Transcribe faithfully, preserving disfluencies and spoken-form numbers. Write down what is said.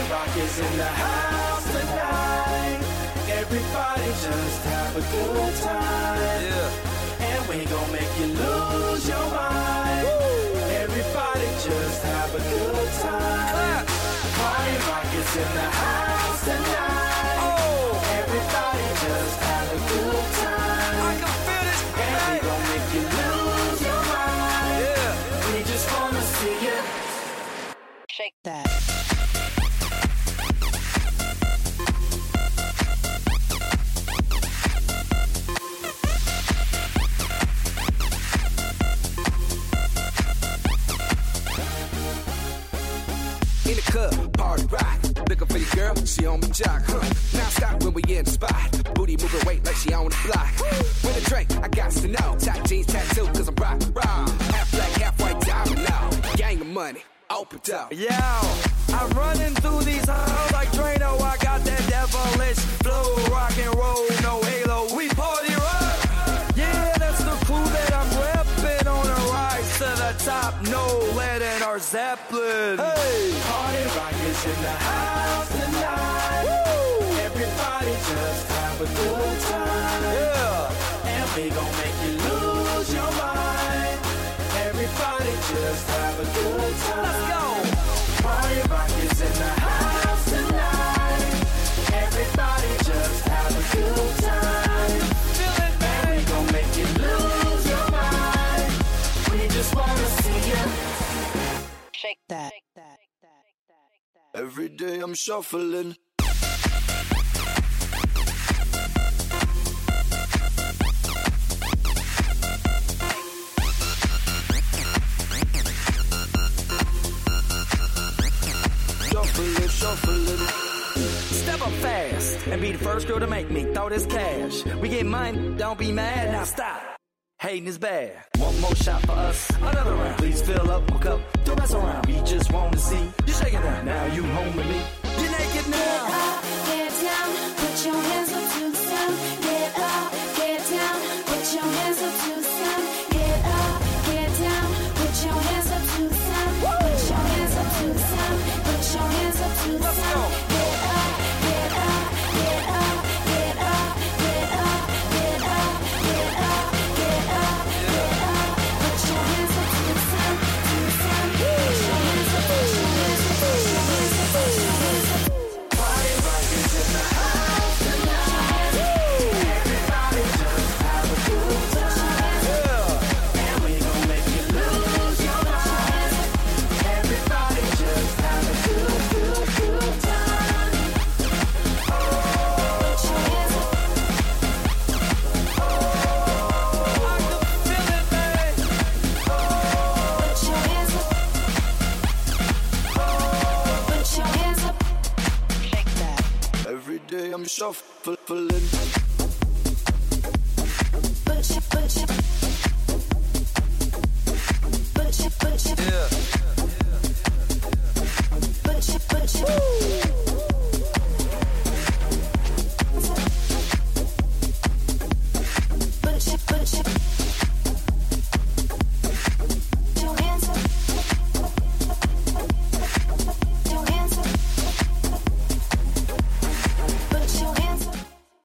Rock is in the house tonight. Everybody just have a good time. Yeah. And we gon' make you lose your mind. Woo. Everybody just have a good time. Clap. Party Rock is in the house tonight. Oh. Everybody just have a good time. I can feel this. And we gon' make you lose your mind. Yeah. We just wanna see you shake that. In the club, party rock. Looking for your girl, she on my jock, huh? Now stop when we in the spot. Booty moving weight like she on the block. With a drink, I got to know. Tight jeans, tattoo, cause I'm rock, raw. Half black, half white, diamond now. Gang of money, open up. Yo, I'm running through these halls like Drano. I got that devilish flow. Rock and roll, no halo. We party rock. Yeah, that's the crew that I'm repping on a rise to the top. No lead in our Zeppelin. Hey, Party Rock is in the house tonight. Woo! Everybody just have a good time. Yeah, and we gon' make you lose your mind. Everybody just have a good time. Let's go. Party Rock is in the house tonight. Everybody just have a good time. Feel it, and we gon' make you lose your mind. We just wanna see you shake that. Every day I'm shuffling. Shuffling, shuffling. step up fast and be the first girl to make me throw this cash. We get money, don't be mad, now stop. Hating is bad. One more shot for us, another round. Please fill up my cup, don't mess around. We just want to see you shaking down. Now you home with me, you're naked now. Get up, get down, put your hands up to the sound. Get up, get down, put your hands up to the sound. Get up, get down, put your hands up to the sound. Put your hands up to the sound. Put your hands up to the sound. Get up, get up, get up, get up, get up, get up, get up, get up, get up. Put your hands up to the sound, to the sound. Put your hands up, put your hands up, put your hands up, put your hands up. Party Rock is in the house tonight. Everybody just have a good time. And we gon' make you lose your mind. Everybody just have a good, good, good time. Oh, Put your hands up. I can feel it, baby. Put your hands up. Put your hands up. Shake that. Every day I'm shuffling. Put your, put your, put your, put your, Yeah. put your, put your.